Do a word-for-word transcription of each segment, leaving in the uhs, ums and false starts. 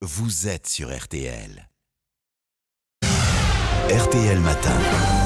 vous êtes sur R T L. R T L Matin.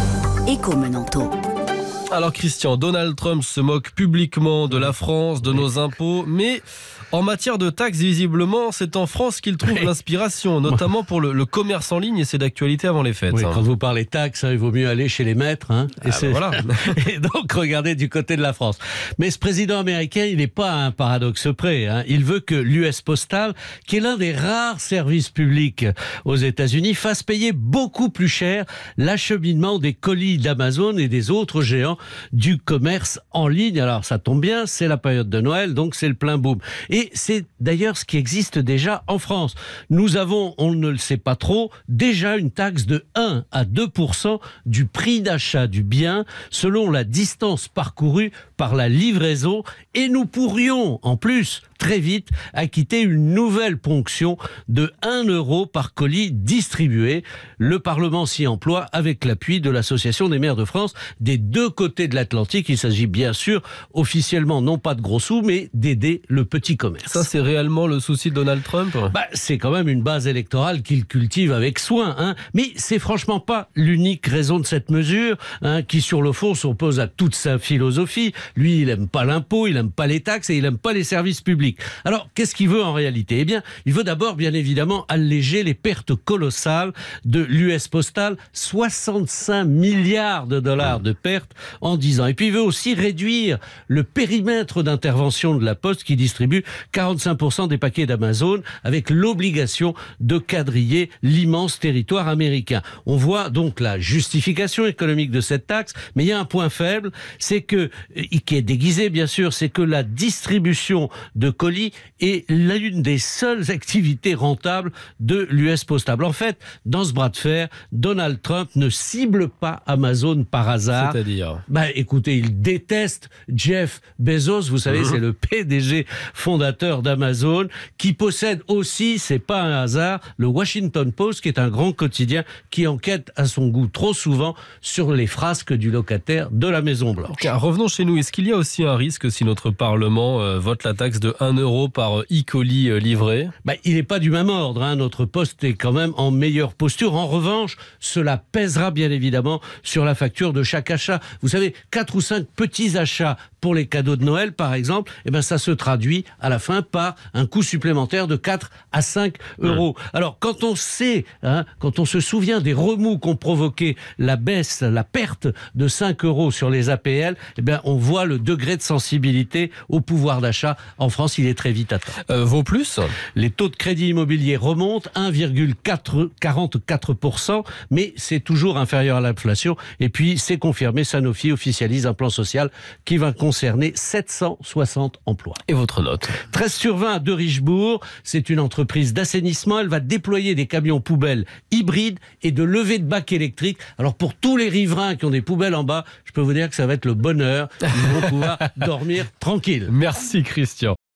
Écho Menanto. Alors Christian, Donald Trump se moque publiquement de la France, de nos impôts, mais en matière de taxes, visiblement, c'est en France qu'il trouve l'inspiration, notamment pour le, le commerce en ligne, et c'est d'actualité avant les fêtes. Oui, hein. Quand vous parlez taxes, hein, il vaut mieux aller chez les maîtres. Hein, et, Ah c'est... ben voilà. et donc, regardez du côté de la France. Mais ce président américain, il n'est pas à un paradoxe près. Hein. Il veut que l'U S Postal, qui est l'un des rares services publics aux États-Unis, fasse payer beaucoup plus cher l'acheminement des colis d'Amazon et des autres géants du commerce en ligne. Alors ça tombe bien, c'est la période de Noël, donc c'est le plein boom. Et c'est d'ailleurs ce qui existe déjà en France. Nous avons, on ne le sait pas trop, déjà une taxe de un à deux pour cent du prix d'achat du bien selon la distance parcourue par la livraison, et nous pourrions en plus très vite acquitter une nouvelle ponction de un euro par colis distribué. Le Parlement s'y emploie avec l'appui de l'Association des maires de France des deux côtés de l'Atlantique. Il s'agit bien sûr officiellement non pas de gros sous, mais d'aider le petit commerce. Ça, c'est réellement le souci de Donald Trump ? Bah, c'est quand même une base électorale qu'il cultive avec soin. Hein. Mais c'est franchement pas l'unique raison de cette mesure, hein, qui sur le fond s'oppose à toute sa philosophie. Lui, il aime pas l'impôt, il aime pas les taxes et il aime pas les services publics. Alors, qu'est-ce qu'il veut en réalité ? Eh bien, il veut d'abord, bien évidemment, alléger les pertes colossales de l'U S Postal, soixante-cinq milliards de dollars de pertes en dix ans. Et puis, il veut aussi réduire le périmètre d'intervention de la Poste, qui distribue quarante-cinq pour cent des paquets d'Amazon, avec l'obligation de quadriller l'immense territoire américain. On voit donc la justification économique de cette taxe, mais il y a un point faible, c'est que, qui est déguisé bien sûr, c'est que la distribution de colis est l'une des seules activités rentables de l'U S Postal. En fait, dans ce bras de fer, Donald Trump ne cible pas Amazon par hasard. C'est-à-dire ? Bah, écoutez, il déteste Jeff Bezos, vous savez, mmh. c'est le P D G fondateur d'Amazon, qui possède aussi, c'est pas un hasard, le Washington Post, qui est un grand quotidien qui enquête à son goût trop souvent sur les frasques du locataire de la Maison Blanche. Okay, revenons chez nous. Est-ce qu'il y a aussi un risque si notre Parlement euh, vote la taxe de un euro par e-colis euh, livré ? Bah, il n'est pas du même ordre. Hein. Notre poste est quand même en meilleure posture. En revanche, cela pèsera bien évidemment sur la facture de chaque achat. Vous savez, quatre ou cinq petits achats pour les cadeaux de Noël, par exemple, eh ben, ça se traduit à la fin par un coût supplémentaire de quatre à cinq euros. Mmh. Alors, quand on sait, hein, quand on se souvient des remous qu'ont provoqué la baisse, la perte de cinq euros sur les A P L, eh ben, on voit le degré de sensibilité au pouvoir d'achat. En France, il est très vite atteint. Euh, vaut plus ? Les taux de crédit immobilier remontent un virgule quarante-quatre pour cent, mais c'est toujours inférieur à l'inflation. Et puis, c'est confirmé, Sanofi officialise un plan social qui va concerner sept cent soixante emplois. Et votre note ? treize sur vingt à de Richebourg, c'est une entreprise d'assainissement. Elle va déployer des camions poubelles hybrides et de levée de bacs électriques. Alors pour tous les riverains qui ont des poubelles en bas, je peux vous dire que ça va être le bonheur. Ils vont pouvoir dormir tranquille. Merci Christian.